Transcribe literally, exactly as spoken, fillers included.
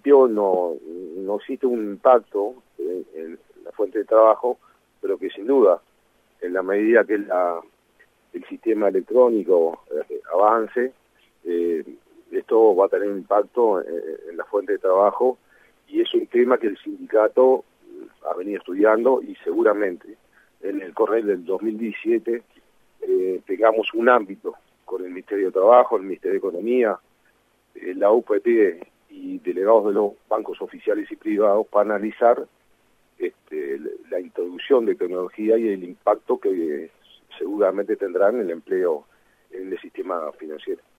principio no, no existe un impacto en, en la fuente de trabajo, pero que sin duda, en la medida que la, el sistema electrónico eh, avance, eh, esto va a tener impacto en, en la fuente de trabajo, y es un tema que el sindicato ha venido estudiando, y seguramente en el correr del dos mil diecisiete eh, tengamos un ámbito con el Ministerio de Trabajo, el Ministerio de Economía, eh, la U P T y delegados de los bancos oficiales y privados para analizar este, la introducción de tecnología y el impacto que seguramente tendrá en el empleo en el sistema financiero.